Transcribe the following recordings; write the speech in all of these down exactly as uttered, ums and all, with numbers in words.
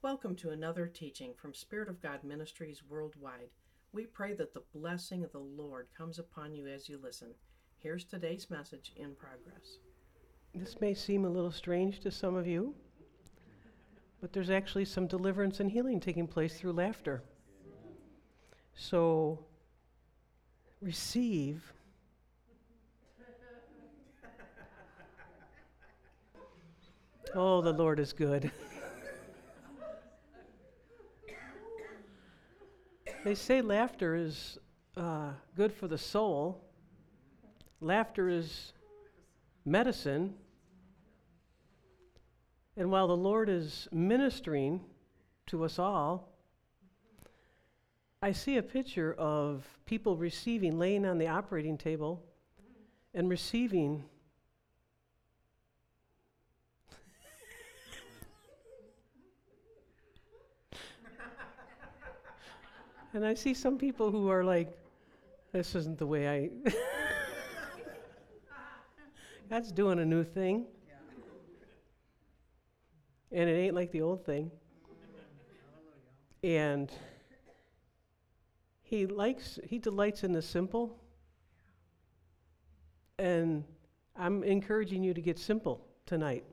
Welcome to another teaching from Spirit of God Ministries Worldwide. We pray that the blessing of the Lord comes upon you as you listen. Here's today's message in progress. This may seem a little strange to some of you, but there's actually some deliverance and healing taking place through laughter. So, receive. Oh, the Lord is good. They say laughter is uh, good for the soul. Laughter is medicine. And while the Lord is ministering to us all, I see a picture of people receiving, laying on the operating table and receiving and I see some people who are like, this isn't the way I God's doing a new thing. And it ain't like the old thing. And he likes, he delights in the simple. And I'm encouraging you to get simple tonight.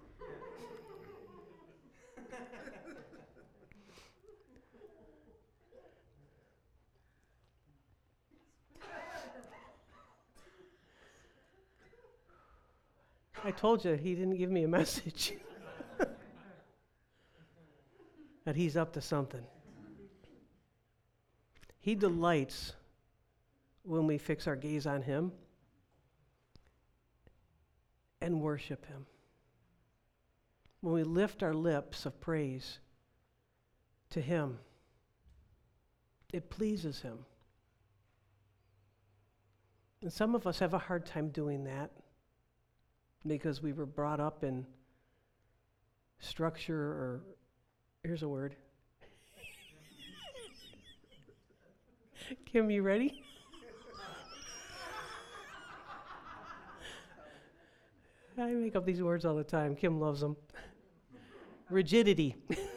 I told you he didn't give me a message. That he's up to something. He delights when we fix our gaze on him and worship him. When we lift our lips of praise to him, it pleases him. And some of us have a hard time doing that because we were brought up in structure or here's a word. Kim, you ready? I make up these words all the time. Kim loves them. Rigidity.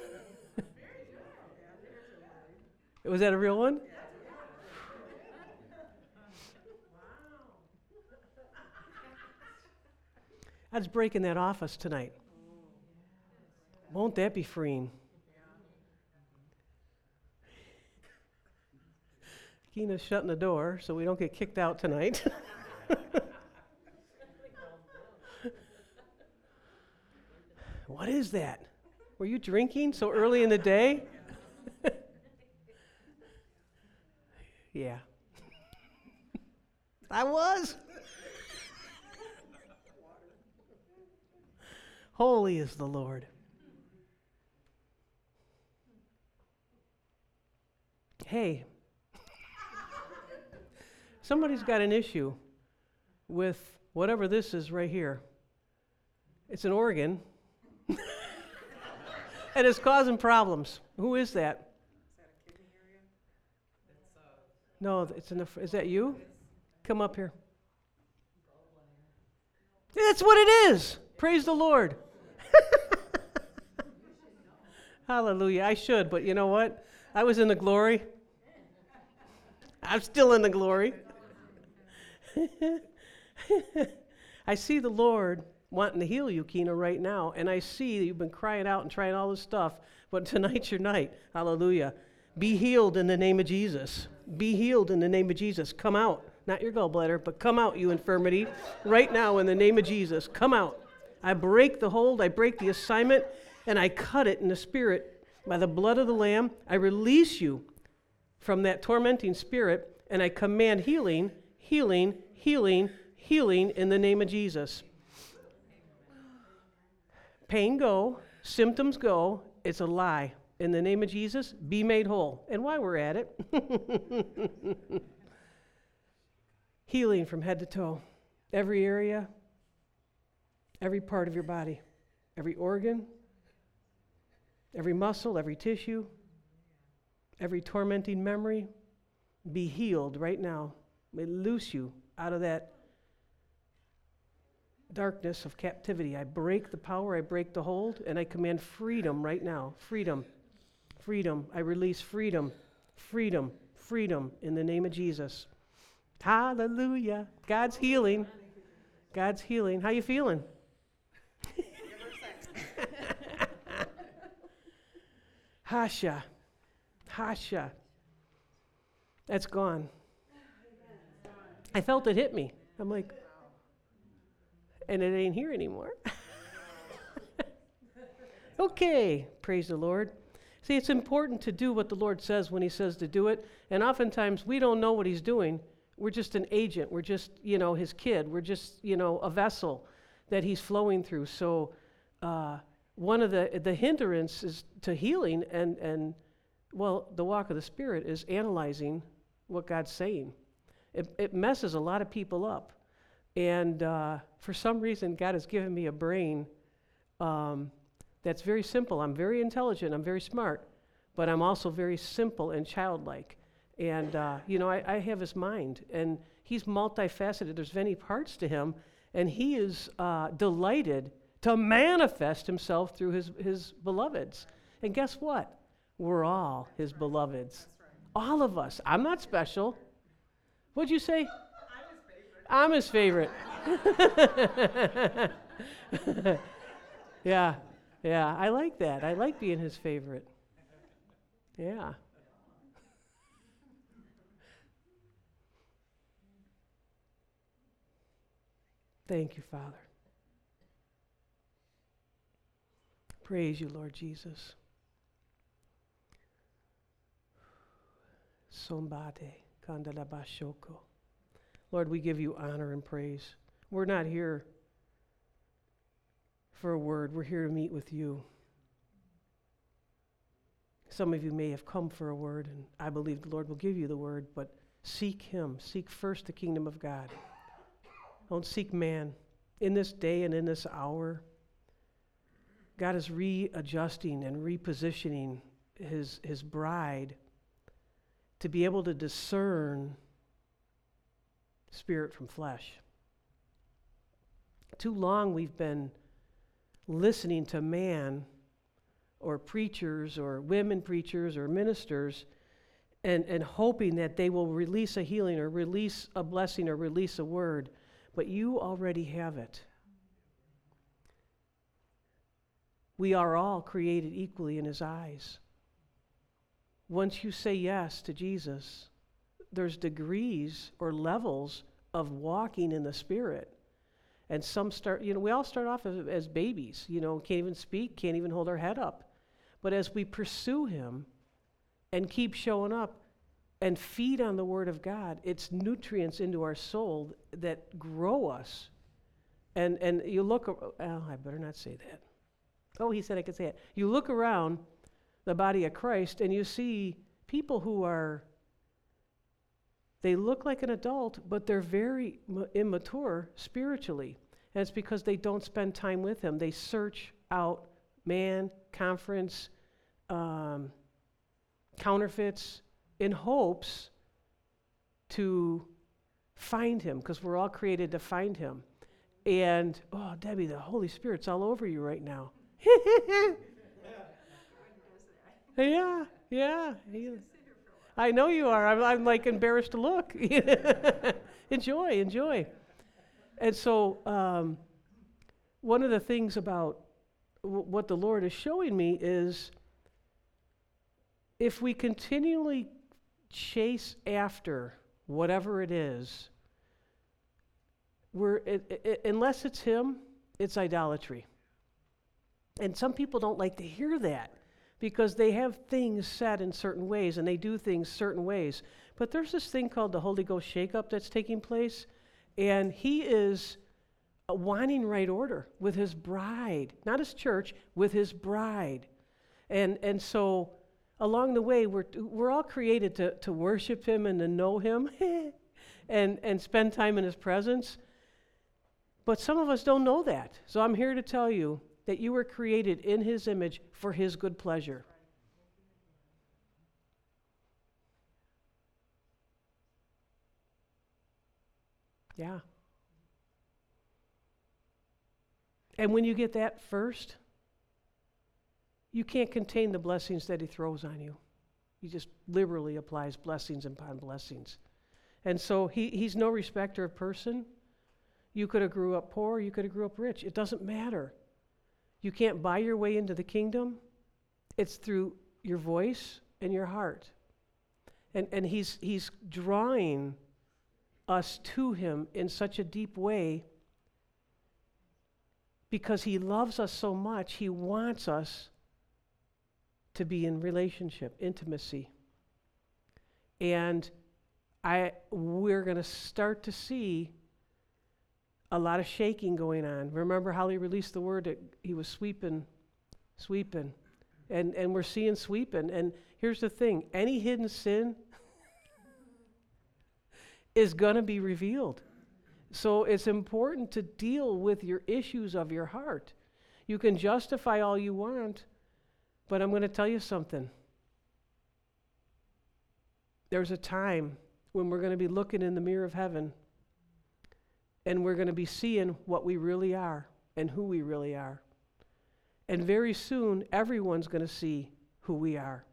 Was that a real one? I was breaking that off us tonight. Won't that be freeing? Keena's shutting the door so we don't get kicked out tonight. What is that? Were you drinking so early in the day? Yeah. I was. Holy is the Lord. Hey. Somebody's got an issue with whatever this is right here. It's an organ. And it's causing problems. Who is that? Is that a kidney area? It's, uh, no, it's in the, is that you? Come up here. That's what it is. Praise the Lord. Hallelujah. I should, but you know what? I was in the glory. I'm still in the glory. I see the Lord wanting to heal you, Keena, right now, and I see that you've been crying out and trying all this stuff, but tonight's your night. Hallelujah. Be healed in the name of Jesus. Be healed in the name of Jesus. Come out. Not your gallbladder, but come out, you infirmity, right now in the name of Jesus. Come out. I break the hold, I break the assignment, and I cut it in the spirit by the blood of the Lamb. I release you from that tormenting spirit, and I command healing, healing, healing, healing in the name of Jesus. Pain go, symptoms go, it's a lie. In the name of Jesus, be made whole. And while we're at it, healing from head to toe. Every area, every part of your body, every organ, every muscle, every tissue, every tormenting memory, be healed right now. May loose you out of that darkness of captivity. I break the power, I break the hold, and I command freedom right now. Freedom. Freedom. I release freedom, freedom, freedom in the name of Jesus. Hallelujah. God's healing. God's healing. How you feeling? Hasha. Hasha. That's gone. I felt it hit me. I'm like, and it ain't here anymore. Okay, praise the Lord. See, it's important to do what the Lord says when he says to do it. And oftentimes we don't know what he's doing. We're just an agent. We're just, you know, his kid. We're just, you know, a vessel that he's flowing through. So uh, one of the, the hindrances to healing and, and, well, the walk of the Spirit is analyzing what God's saying. It, it messes a lot of people up. And uh, for some reason, God has given me a brain um, that's very simple. I'm very intelligent. I'm very smart. But I'm also very simple and childlike. And, uh, you know, I, I have his mind. And he's multifaceted. There's many parts to him. And he is uh, delighted to manifest himself through his, his beloveds. And guess what? We're all his beloveds. All of us. I'm not special. What'd you say? I'm his favorite. Yeah, yeah, I like that. I like being his favorite. Yeah. Thank you, Father. Praise you, Lord Jesus. Sombate, kandalabashoko. Lord, we give you honor and praise. We're not here for a word. We're here to meet with you. Some of you may have come for a word, and I believe the Lord will give you the word, but seek him. Seek first the kingdom of God. Don't seek man. In this day and in this hour, God is readjusting and repositioning his, his bride to be able to discern spirit from flesh. Too long we've been listening to man or preachers or women preachers or ministers and, and hoping that they will release a healing or release a blessing or release a word, but you already have it. We are all created equally in his eyes. Once you say yes to Jesus, there's degrees or levels of walking in the Spirit. And some start, you know, we all start off as, as babies, you know, can't even speak, can't even hold our head up. But as we pursue him and keep showing up and feed on the Word of God, it's nutrients into our soul that grow us. And and you look, oh, I better not say that. Oh, he said I could say it. You look around the body of Christ and you see people who are, they look like an adult, but they're very m- immature spiritually. And it's because they don't spend time with him. They search out man, conference, um, counterfeits in hopes to find him, because we're all created to find him. And, oh, Debbie, the Holy Spirit's all over you right now. Yeah, yeah. yeah. I know you are. I'm, I'm like embarrassed to look. Enjoy, enjoy. And so um, one of the things about w- what the Lord is showing me is if we continually chase after whatever it is, we're it, it, unless it's him, it's idolatry. And some people don't like to hear that because they have things set in certain ways and they do things certain ways. But there's this thing called the Holy Ghost shakeup that's taking place, and he is uh, wanting right order with his bride, not his church, with his bride. And and so along the way, we're we're all created to, to worship him and to know him and, and spend time in his presence. But some of us don't know that. So I'm here to tell you that you were created in his image for his good pleasure. Yeah. And when you get that first, you can't contain the blessings that he throws on you. He just liberally applies blessings upon blessings. And so he, he's no respecter of person. You could have grew up poor, you could have grew up rich. It doesn't matter. You can't buy your way into the kingdom. It's through your voice and your heart. And and he's he's drawing us to him in such a deep way because he loves us so much. He wants us to be in relationship, intimacy. And I we're going to start to see a lot of shaking going on. Remember how he released the word that he was sweeping, sweeping. And and we're seeing sweeping. And here's the thing, any hidden sin is going to be revealed. So it's important to deal with your issues of your heart. You can justify all you want, but I'm going to tell you something. There's a time when we're going to be looking in the mirror of heaven and we're going to be seeing what we really are and who we really are. And very soon, everyone's going to see who we are.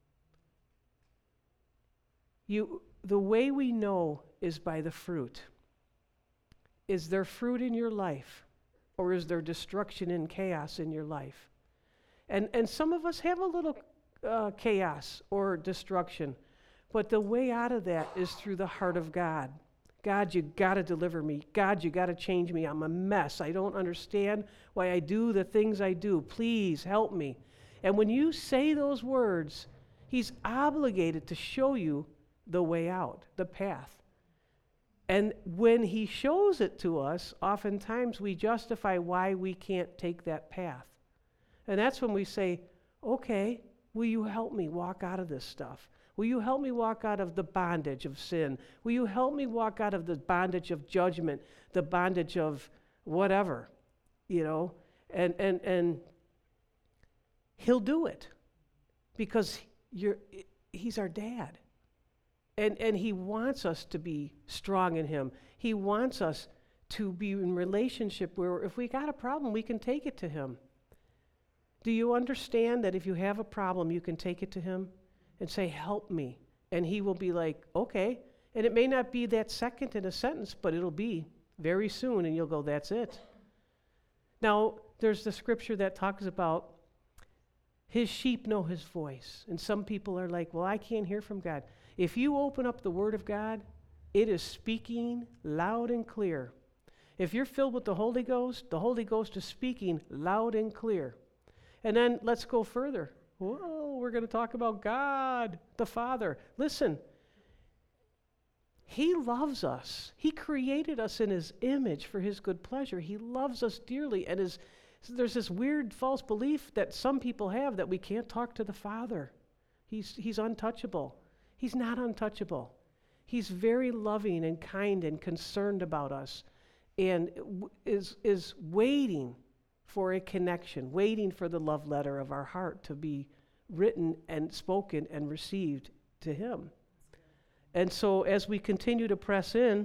You, the way we know is by the fruit. Is there fruit in your life, or is there destruction and chaos in your life? And and some of us have a little uh, chaos or destruction, but the way out of that is through the heart of God. God, you got to deliver me. God, you got to change me. I'm a mess. I don't understand why I do the things I do. Please help me. And when you say those words, he's obligated to show you the way out, the path. And when he shows it to us, oftentimes we justify why we can't take that path. And that's when we say, okay, will you help me walk out of this stuff? Will you help me walk out of the bondage of sin? Will you help me walk out of the bondage of judgment, the bondage of whatever, you know? And and and he'll do it because you're he's our dad. And and he wants us to be strong in him. He wants us to be in relationship where if we got a problem, we can take it to him. Do you understand that if you have a problem, you can take it to him and say, help me? And he will be like, okay. And it may not be that second in a sentence, but it'll be very soon, and you'll go, that's it. Now, there's the scripture that talks about his sheep know his voice. And some people are like, well, I can't hear from God. If you open up the Word of God, it is speaking loud and clear. If you're filled with the Holy Ghost, the Holy Ghost is speaking loud and clear. And then let's go further. Whoa, we're going to talk about God, the Father. Listen, he loves us. He created us in his image for his good pleasure. He loves us dearly. And is, there's this weird false belief that some people have that we can't talk to the Father. He's, he's untouchable. He's not untouchable. He's very loving and kind and concerned about us and is, is waiting for a connection, waiting for the love letter of our heart to be written and spoken and received to him. And so as we continue to press in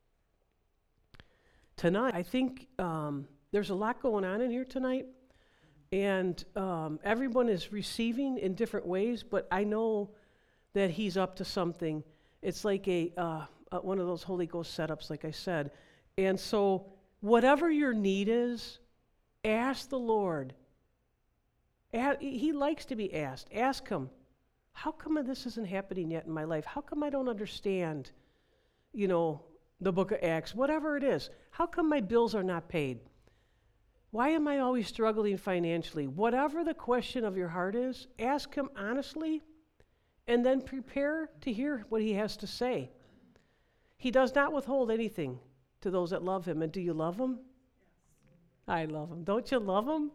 tonight, I think um, there's a lot going on in here tonight, and um, everyone is receiving in different ways, but I know that he's up to something. It's like a uh, uh, one of those Holy Ghost setups, like I said. And so whatever your need is, ask the Lord. A- he likes to be asked. Ask him, how come this isn't happening yet in my life? How come I don't understand, you know, the book of Acts? Whatever it is. How come my bills are not paid? Why am I always struggling financially? Whatever the question of your heart is, ask him honestly, and then prepare to hear what he has to say. He does not withhold anything to those that love him. And do you love him? I love him. Don't you love him?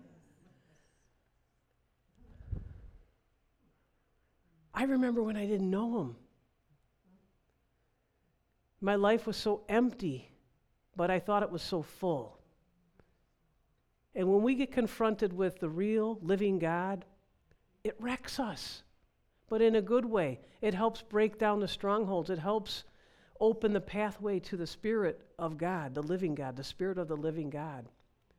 I remember when I didn't know him. My life was so empty, but I thought it was so full. And when we get confronted with the real, living God, it wrecks us, but in a good way. It helps break down the strongholds. It helps open the pathway to the Spirit of God, the living God, the Spirit of the living God.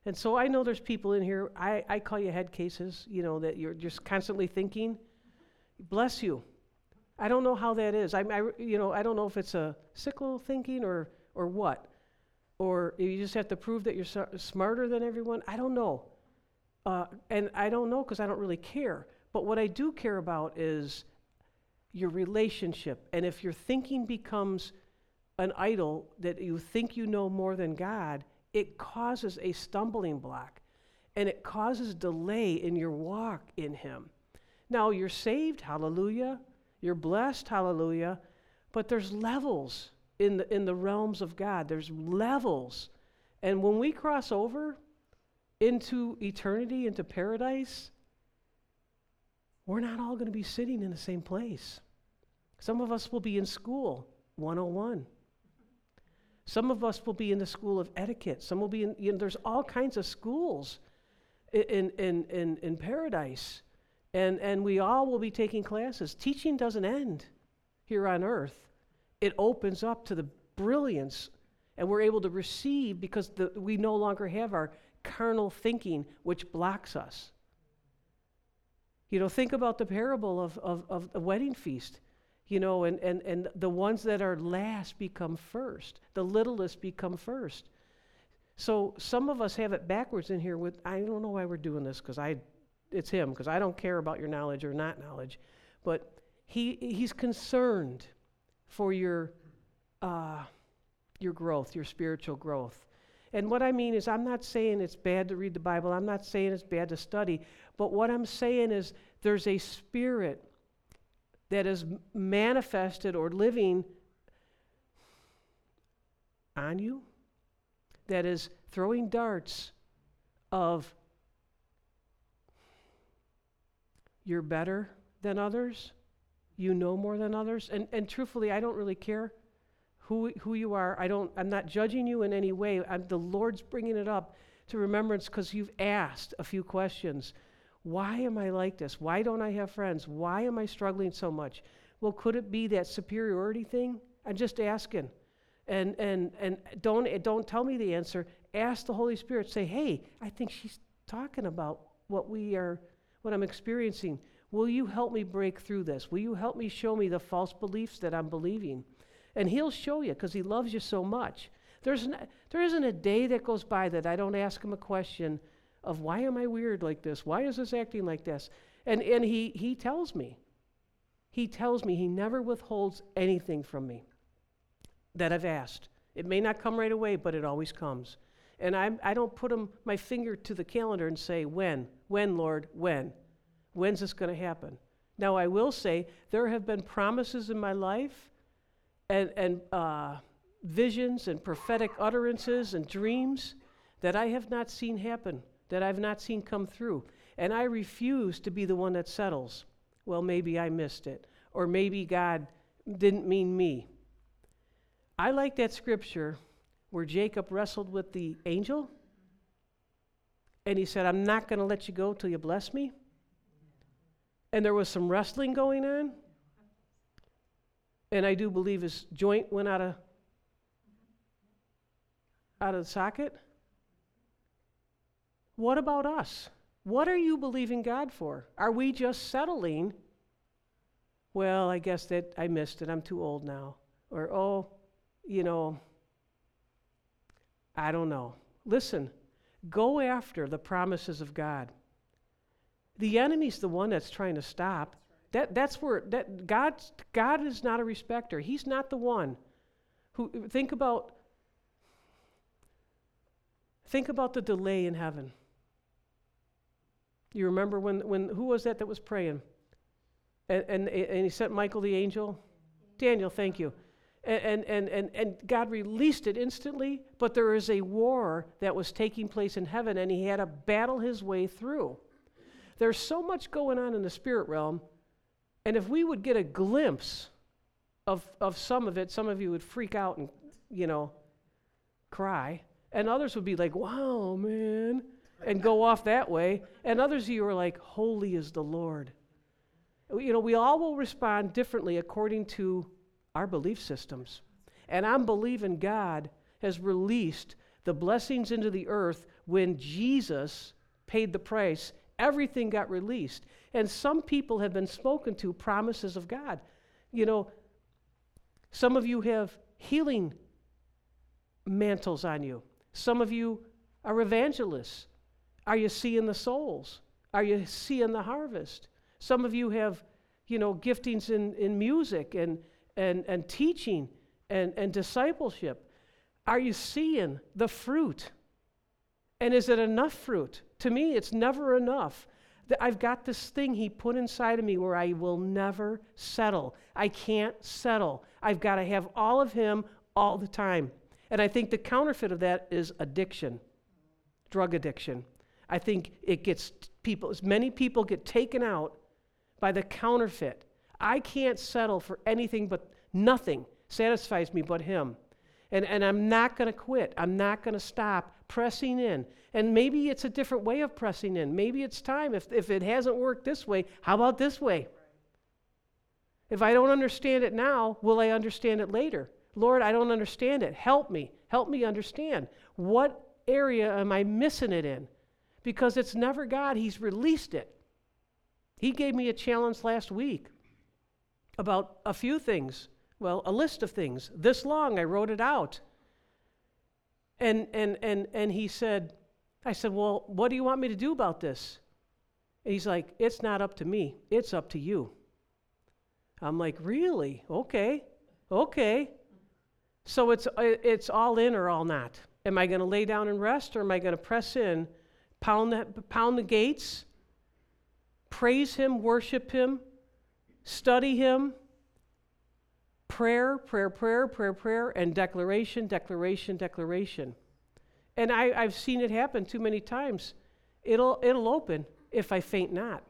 And so I know there's people in here, I, I call you head cases, you know, that you're just constantly thinking. Bless you. I don't know how that is. I, I you know, I don't know if it's a cyclical thinking or or what. Or you just have to prove that you're so, smarter than everyone. I don't know. Uh, and I don't know because I don't really care. But what I do care about is your relationship. And if your thinking becomes an idol that you think you know more than God, it causes a stumbling block. And it causes delay in your walk in Him. Now, you're saved, hallelujah. You're blessed, hallelujah. But there's levels in the, in the realms of God. There's levels. And when we cross over into eternity, into paradise, we're not all going to be sitting in the same place. Some of us will be in school, one oh one. Some of us will be in the school of etiquette. Some will be in, you know, there's all kinds of schools in, in, in, in paradise. And, and we all will be taking classes. Teaching doesn't end here on earth. It opens up to the brilliance, and we're able to receive because the, we no longer have our carnal thinking, which blocks us. You know, think about the parable of, of, of the wedding feast, you know, and, and, and the ones that are last become first. The littlest become first. So some of us have it backwards in here with, I don't know why we're doing this, because I, it's him, because I don't care about your knowledge or not knowledge. But he he's concerned for your uh, your growth, your spiritual growth. And what I mean is, I'm not saying it's bad to read the Bible. I'm not saying it's bad to study. But what I'm saying is there's a spirit that is manifested or living on you that is throwing darts of you're better than others, you know more than others. And, and truthfully, I don't really care who who you are. I don't, I'm not judging you in any way. I'm, the Lord's bringing it up to remembrance because you've asked a few questions. Why am I like this? Why don't I have friends? Why am I struggling so much? Well, could it be that superiority thing? I'm just asking. And and and don't don't tell me the answer. Ask the Holy Spirit. Say, hey, I think she's talking about what we are, what I'm experiencing. Will you help me break through this? Will you help me show me the false beliefs that I'm believing? And He'll show you because He loves you so much. There's an, there isn't a day that goes by that I don't ask Him a question of why am I weird like this? Why is this acting like this? And and he he tells me. He tells me. He never withholds anything from me that I've asked. It may not come right away, but it always comes. And I I don't put him, my finger to the calendar and say, when? When, Lord? When? When's this going to happen? Now, I will say there have been promises in my life and, and uh, visions and prophetic utterances and dreams that I have not seen happen, that I've not seen come through. And I refuse to be the one that settles. Well, maybe I missed it. Or maybe God didn't mean me. I like that scripture where Jacob wrestled with the angel. And he said, I'm not going to let you go till you bless me. And there was some wrestling going on. And I do believe his joint went out of, out of the socket. What about us? What are you believing God for? Are we just settling? Well, I guess that I missed it. I'm too old now. Or, oh, you know, I don't know. Listen, go after the promises of God. The enemy's the one that's trying to stop. That that's where that God God is not a respecter. He's not the one who think about think about the delay in heaven. You remember when when who was that that was praying? And and, and he sent Michael the angel? Daniel, thank you. And, and and and God released it instantly, but there is a war that was taking place in heaven, and he had to battle his way through. There's so much going on in the spirit realm, and if we would get a glimpse of of some of it, some of you would freak out and, you know, cry, and others would be like, wow, man, and go off that way, and others of you are like, holy is the Lord. You know, we all will respond differently according to our belief systems. And I'm believing God has released the blessings into the earth when Jesus paid the price, everything got released. And some people have been spoken to promises of God. You know, some of you have healing mantles on you. Some of you are evangelists. Are you seeing the souls? Are you seeing the harvest? Some of you have, you know, giftings in, in music and, and, and teaching and, and discipleship. Are you seeing the fruit? And is it enough fruit? To me, it's never enough. I've got this thing he put inside of me where I will never settle. I can't settle. I've got to have all of him all the time. And I think the counterfeit of that is addiction, drug addiction. I think it gets people, as many people get taken out by the counterfeit. I can't settle for anything but nothing satisfies me but him. And, and I'm not going to quit. I'm not going to stop pressing in. And maybe it's a different way of pressing in. Maybe it's time. If, if it hasn't worked this way, how about this way? If I don't understand it now, will I understand it later? Lord, I don't understand it. Help me. Help me understand. What area am I missing it in? Because it's never God. He's released it. He gave me a challenge last week about a few things. Well, a list of things. This long, I wrote it out. And and and and he said, I said, well, what do you want me to do about this? And he's like, it's not up to me. It's up to you. I'm like, really? Okay. Okay. So it's it's all in or all not. Am I going to lay down and rest, or am I going to press in, pound the, pound the gates, praise him, worship him, study him, prayer, prayer, prayer, prayer, prayer, and declaration, declaration, declaration. And I, I've seen it happen too many times. It'll it'll open if I faint not.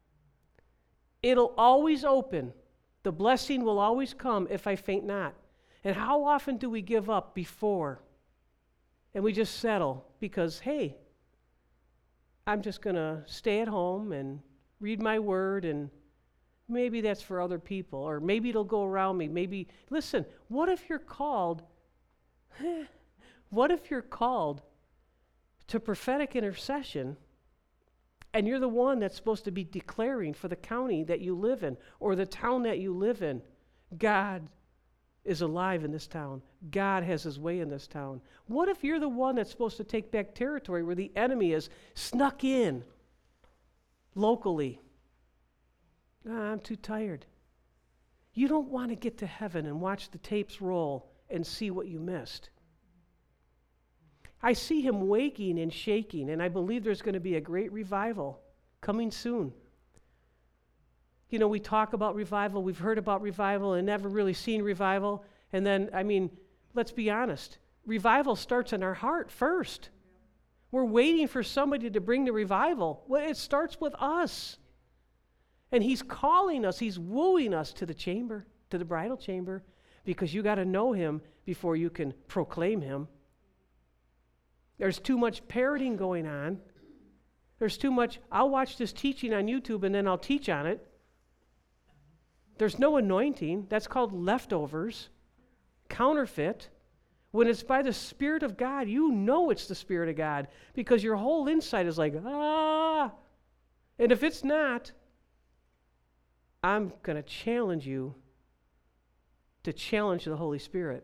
It'll always open. The blessing will always come if I faint not. And how often do we give up before? And we just settle because, hey, I'm just going to stay at home and read my word, and maybe that's for other people, or maybe it'll go around me. Maybe, listen, what if you're called, what if you're called to prophetic intercession, and you're the one that's supposed to be declaring for the county that you live in, or the town that you live in, God is alive in this town. God has his way in this town. What if you're the one that's supposed to take back territory where the enemy is snuck in locally? Ah, I'm too tired. You don't want to get to heaven and watch the tapes roll and see what you missed. I see him waking and shaking, and I believe there's going to be a great revival coming soon. You know, we talk about revival, we've heard about revival and never really seen revival. And then, I mean, let's be honest, revival starts in our heart first. We're waiting for somebody to bring the revival. Well, it starts with us. And he's calling us, he's wooing us to the chamber, to the bridal chamber, because you got to know him before you can proclaim him. There's too much parroting going on. There's too much, I'll watch this teaching on YouTube and then I'll teach on it. There's no anointing. That's called leftovers, counterfeit. When it's by the Spirit of God, you know it's the Spirit of God because your whole inside is like, ah. And if it's not, I'm going to challenge you to challenge the Holy Spirit.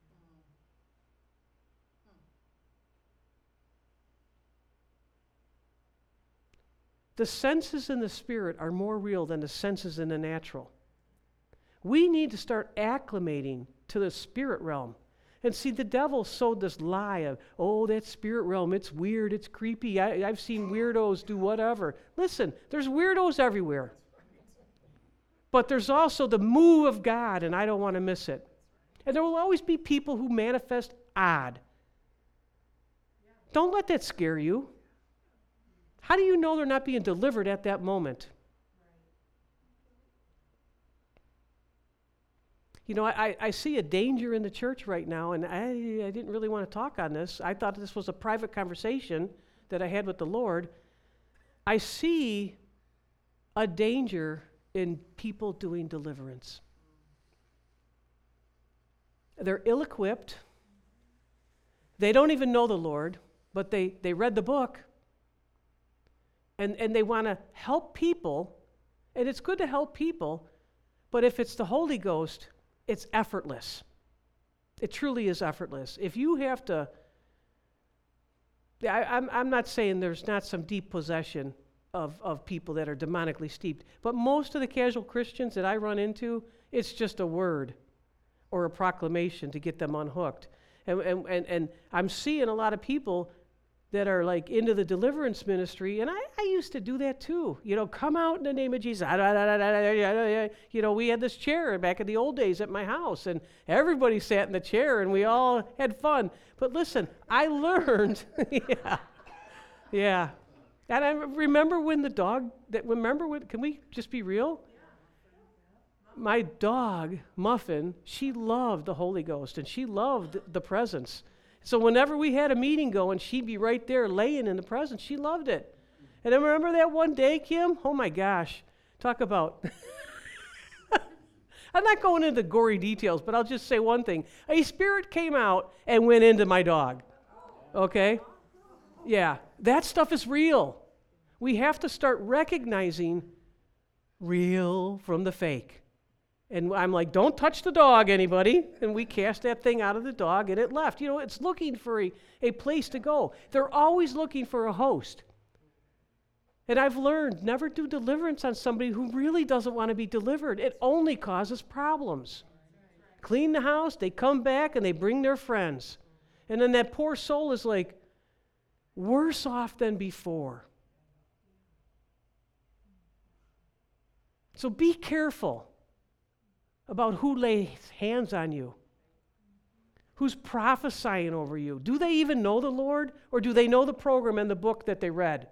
The senses in the Spirit are more real than the senses in the natural. We need to start acclimating to the spirit realm. And see, the devil sowed this lie of, oh, that spirit realm, it's weird, it's creepy. I, I've seen weirdos do whatever. Listen, there's weirdos everywhere. But there's also the move of God, and I don't want to miss it. And there will always be people who manifest odd. Don't let that scare you. How do you know they're not being delivered at that moment? You know, I, I see a danger in the church right now, and I, I didn't really want to talk on this. I thought this was a private conversation that I had with the Lord. I see a danger in people doing deliverance. They're ill-equipped. They don't even know the Lord. but they, they read the book, and, and they want to help people, and it's good to help people, but if it's the Holy Ghost, it's effortless. It truly is effortless. If you have to, I, I'm, I'm not saying there's not some deep possession of, of people that are demonically steeped, but most of the casual Christians that I run into, it's just a word or a proclamation to get them unhooked. And, and, and, and I'm seeing a lot of people that are like into the deliverance ministry, and I, I used to do that too. You know, come out in the name of Jesus. You know, we had this chair back in the old days at my house, and everybody sat in the chair, and we all had fun. But listen, I learned, yeah, yeah. And I remember when the dog, that remember when, can we just be real? My dog, Muffin, she loved the Holy Ghost, and she loved the presence. So whenever we had a meeting going, she'd be right there laying in the presence. She loved it. And I remember that one day, Kim, oh my gosh, talk about, I'm not going into gory details, but I'll just say one thing. A spirit came out and went into my dog, okay? Yeah, that stuff is real. We have to start recognizing real from the fake. And I'm like, don't touch the dog, anybody. And we cast that thing out of the dog, and it left. You know, it's looking for a, a place to go. They're always looking for a host. And I've learned, never do deliverance on somebody who really doesn't want to be delivered. It only causes problems. Clean the house, they come back, and they bring their friends. And then that poor soul is like worse off than before. So be careful about who lays hands on you, who's prophesying over you. Do they even know the Lord, or do they know the program and the book that they read?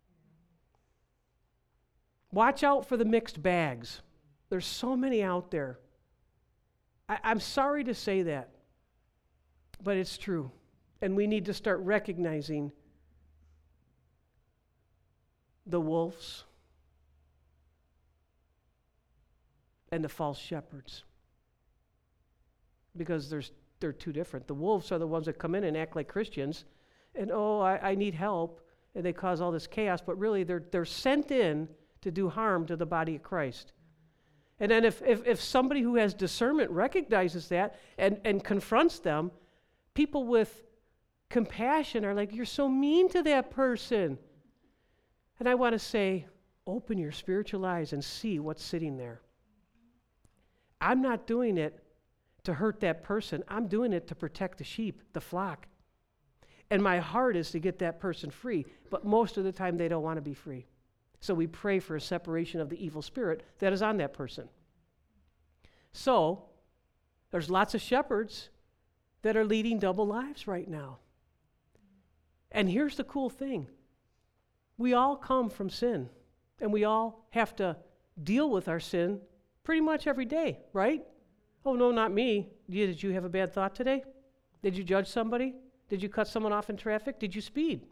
Watch out for the mixed bags. There's so many out there. I, I'm sorry to say that, but it's true. And we need to start recognizing the wolves and the false shepherds, because there's they're two different. The wolves are the ones that come in and act like Christians, and oh, I, I need help, and they cause all this chaos, but really they're they're sent in to do harm to the body of Christ. And then if if, if somebody who has discernment recognizes that and, and confronts them, people with compassion are like, you're so mean to that person. And I want to say, open your spiritual eyes and see what's sitting there. I'm not doing it to hurt that person. I'm doing it to protect the sheep, the flock. And my heart is to get that person free. But most of the time, they don't want to be free. So we pray for a separation of the evil spirit that is on that person. So there's lots of shepherds that are leading double lives right now. And here's the cool thing. We all come from sin. And we all have to deal with our sin pretty much every day, right? Oh, no, not me. Did you have a bad thought today? Did you judge somebody? Did you cut someone off in traffic? Did you speed?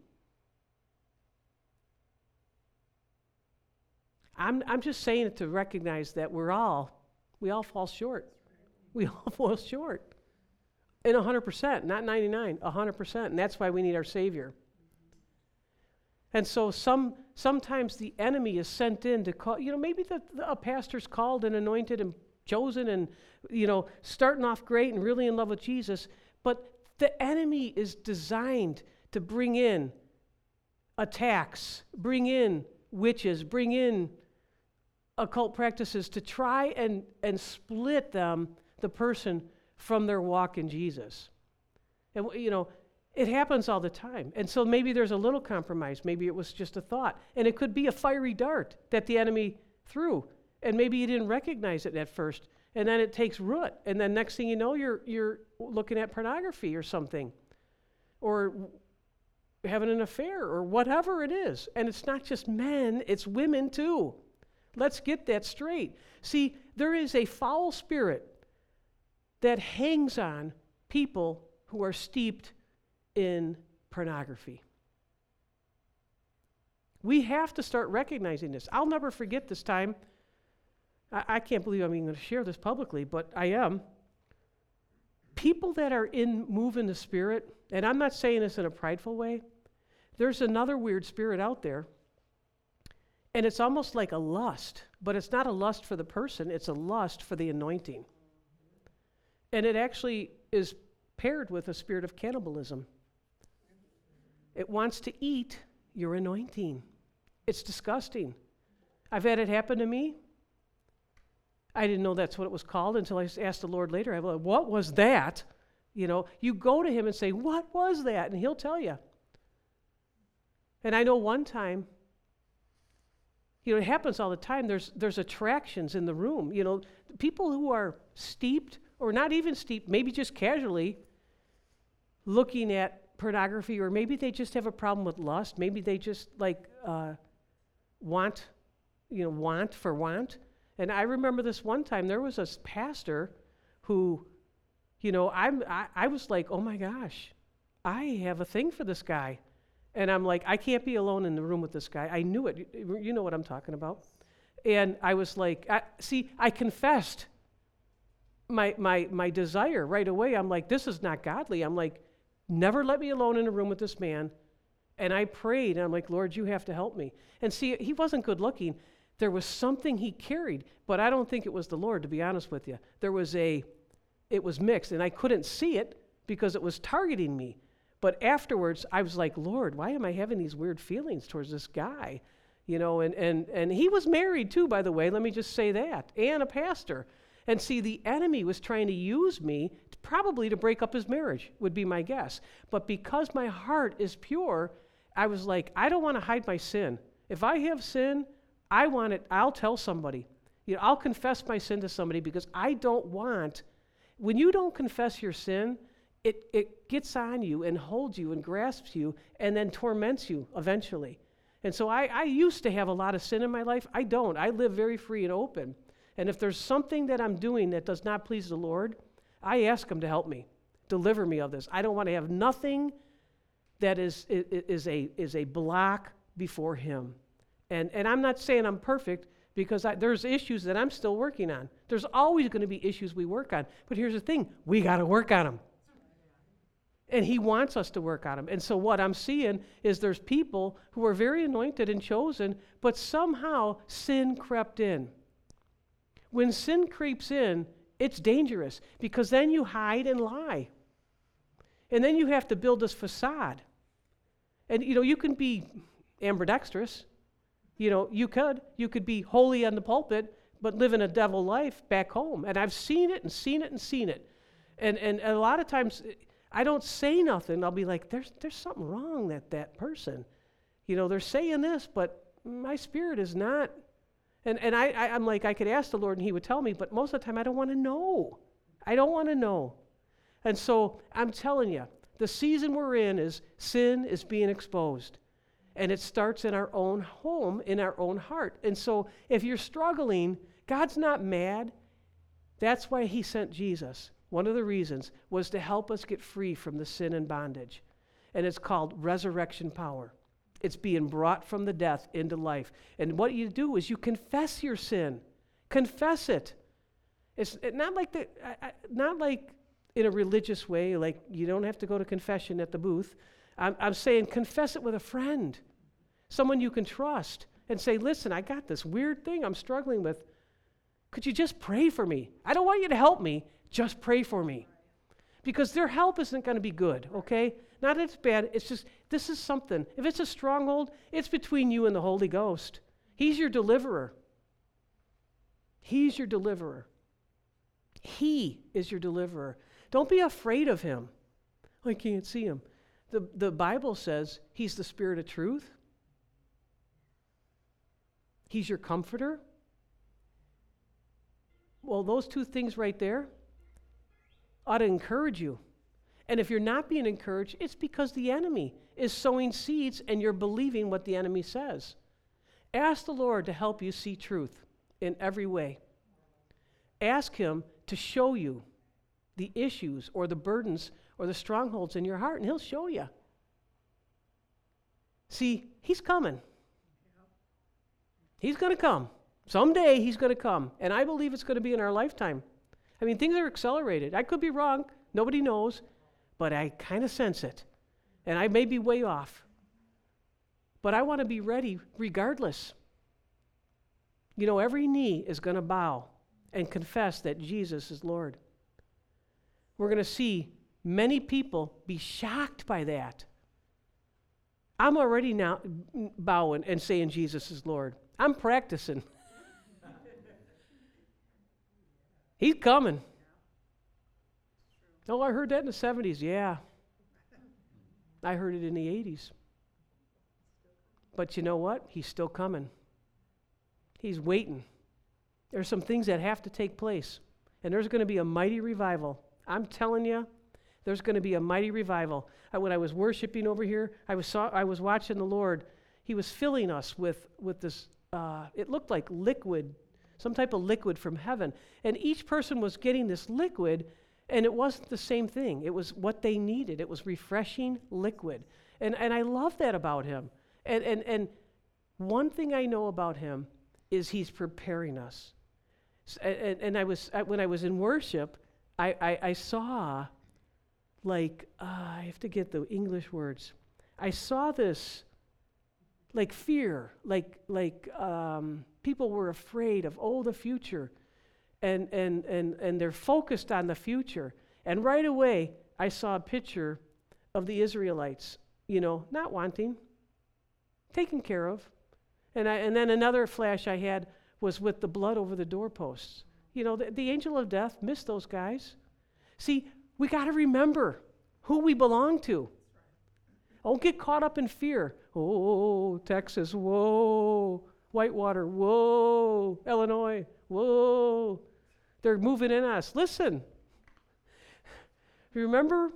I'm I'm just saying it to recognize that we're all, we all fall short. We all fall short. And one hundred percent, not ninety-nine, one hundred percent. And that's why we need our Savior. And so some sometimes the enemy is sent in to call, you know, maybe the, the, a pastor's called and anointed and chosen and, you know, starting off great and really in love with Jesus, but the enemy is designed to bring in attacks, bring in witches, bring in occult practices to try and, and split them, the person, from their walk in Jesus. And, you know, it happens all the time. And so maybe there's a little compromise. Maybe it was just a thought. And it could be a fiery dart that the enemy threw. And maybe you didn't recognize it at first. And then it takes root. And then next thing you know, you're you're looking at pornography or something. Or having an affair or whatever it is. And it's not just men, it's women too. Let's get that straight. See, there is a foul spirit that hangs on people who are steeped in pornography. We have to start recognizing this. I'll never forget this time. I, I can't believe I'm even going to share this publicly, but I am. People that are in move in the Spirit, and I'm not saying this in a prideful way, there's another weird spirit out there, and it's almost like a lust, but it's not a lust for the person, it's a lust for the anointing. And it actually is paired with a spirit of cannibalism. It wants to eat your anointing. It's disgusting. I've had it happen to me. I didn't know that's what it was called until I asked the Lord later. I was like, what was that? You know, you go to him and say, what was that? And he'll tell you. And I know one time, you know, it happens all the time. There's there's attractions in the room. You know, people who are steeped, or not even steeped, maybe just casually looking at pornography, or maybe they just have a problem with lust. Maybe they just like uh, want, you know, want for want. And I remember this one time, there was a pastor who, you know, I'm, I, I was like, oh my gosh, I have a thing for this guy. And I'm like, I can't be alone in the room with this guy. I knew it. You, you know what I'm talking about. And I was like, I, see, I confessed my, my, my desire right away. I'm like, this is not godly. I'm like, never let me alone in a room with this man. And I prayed, and I'm like, Lord, you have to help me. And see, he wasn't good looking. There was something he carried, but I don't think it was the Lord, to be honest with you. There was a, it was mixed, and I couldn't see it because it was targeting me. But afterwards, I was like, Lord, why am I having these weird feelings towards this guy? You know, and, and, and he was married too, by the way, let me just say that, and a pastor. And see, the enemy was trying to use me to, probably to break up his marriage, would be my guess. But because my heart is pure, I was like, I don't want to hide my sin. If I have sin, I want it, I'll tell somebody. You know, I'll confess my sin to somebody because I don't want, when you don't confess your sin, it, it gets on you and holds you and grasps you and then torments you eventually. And so I, I used to have a lot of sin in my life. I don't. I live very free and open. And if there's something that I'm doing that does not please the Lord, I ask him to help me, deliver me of this. I don't want to have nothing that is, is, is, a, is a block before him. And, and I'm not saying I'm perfect, because I, there's issues that I'm still working on. There's always going to be issues we work on. But here's the thing, we got to work on them. And he wants us to work on them. And so what I'm seeing is there's people who are very anointed and chosen, but somehow sin crept in. When sin creeps in, it's dangerous, because then you hide and lie. And then you have to build this facade. And, you know, you can be ambidextrous. You know, you could. You could be holy on the pulpit, but living a devil life back home. And I've seen it and seen it and seen it. And and a lot of times, I don't say nothing. I'll be like, there's there's something wrong with that person. You know, they're saying this, but my spirit is not. And and I, I, I'm like, I could ask the Lord and he would tell me, but most of the time I don't want to know. I don't want to know. And so I'm telling you, the season we're in is sin is being exposed. And it starts in our own home, in our own heart. And so if you're struggling, God's not mad. That's why he sent Jesus. One of the reasons was to help us get free from the sin and bondage. And it's called resurrection power. It's being brought from the death into life. And what you do is you confess your sin. Confess it. It's not like the, not like in a religious way, like you don't have to go to confession at the booth. I'm, I'm saying confess it with a friend, someone you can trust, and say, listen, I got this weird thing I'm struggling with. Could you just pray for me? I don't want you to help me. Just pray for me. Because their help isn't going to be good, okay? Not that it's bad. It's just, this is something. If it's a stronghold, it's between you and the Holy Ghost. He's your deliverer. He's your deliverer. He is your deliverer. Don't be afraid of him. I can't see him. The, the Bible says he's the Spirit of truth. He's your comforter. Well, those two things right there ought to encourage you. And if you're not being encouraged, it's because the enemy is sowing seeds and you're believing what the enemy says. Ask the Lord to help you see truth in every way. Ask him to show you the issues or the burdens or the strongholds in your heart, and he'll show you. See, he's coming. He's going to come. Someday he's going to come, and I believe it's going to be in our lifetime. I mean, things are accelerated. I could be wrong. Nobody knows, but I kind of sense it, and I may be way off. But I want to be ready regardless. You know, every knee is going to bow and confess that Jesus is Lord. We're going to see many people be shocked by that. I'm already now bowing and saying Jesus is Lord. I'm practicing. He's coming. Oh, I heard that in the seventies. Yeah. I heard it in the eighties. But you know what? He's still coming. He's waiting. There's some things that have to take place. And there's going to be a mighty revival. I'm telling you, there's going to be a mighty revival. I, when I was worshiping over here, I was saw, I was watching the Lord. He was filling us with, with this, uh, it looked like liquid, some type of liquid from heaven. And each person was getting this liquid, and it wasn't the same thing. It was what they needed. It was refreshing liquid. And, and I love that about him. And, and, and one thing I know about him is he's preparing us. And, and I was I, when I was in worship, I, I, I saw, like, uh, I have to get the English words. I saw this, like fear, like like um, people were afraid of, oh, the future. And, and, and, and they're focused on the future. And right away, I saw a picture of the Israelites, you know, not wanting, taken care of. And I, and then another flash I had was with the blood over the doorposts. You know, the, the angel of death missed those guys. See, we got to remember who we belong to. Don't get caught up in fear. Oh, Texas, whoa. Whitewater, whoa. Illinois, whoa. They're moving in us. Listen. Remember?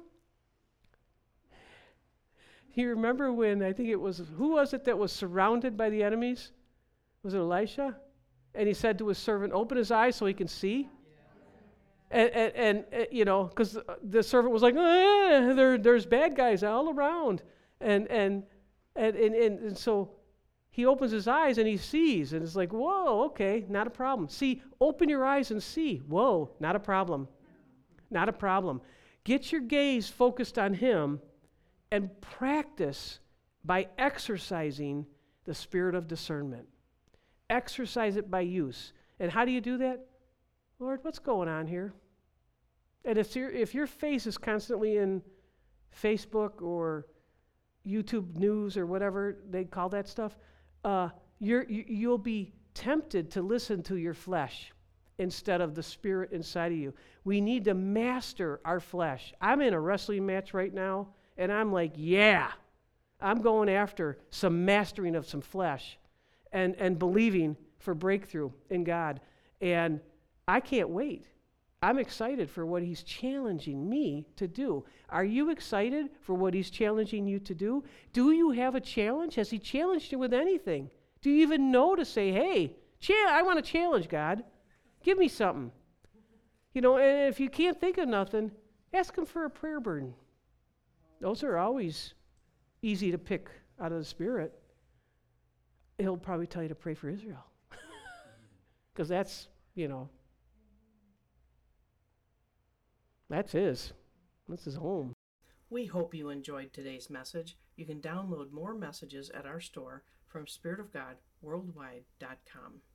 You remember when, I think it was, who was it that was surrounded by the enemies? Was it Elisha? And he said to his servant, open his eyes so he can see. Yeah. And, and, and, and, you know, because the servant was like, eh, there, there's bad guys all around. And, and, and, and, and, and so he opens his eyes and he sees. And it's like, whoa, okay, not a problem. See, open your eyes and see. Whoa, not a problem. Not a problem. Get your gaze focused on him and practice by exercising the spirit of discernment. Exercise it by use. And how do you do that? Lord, what's going on here? And if, your if your face is constantly in Facebook or YouTube news or whatever they call that stuff, uh, you're, you, you'll be tempted to listen to your flesh instead of the spirit inside of you. We need to master our flesh. I'm in a wrestling match right now, and I'm like, yeah, I'm going after some mastering of some flesh and, and believing for breakthrough in God. And I can't wait. I'm excited for what he's challenging me to do. Are you excited for what he's challenging you to do? Do you have a challenge? Has he challenged you with anything? Do you even know to say, hey, cha- I want to challenge God. Give me something. You know, and if you can't think of nothing, ask him for a prayer burden. Those are always easy to pick out of the Spirit. He'll probably tell you to pray for Israel. Because that's, you know, that's his. That's his home. We hope you enjoyed today's message. You can download more messages at our store from spirit of god worldwide dot com.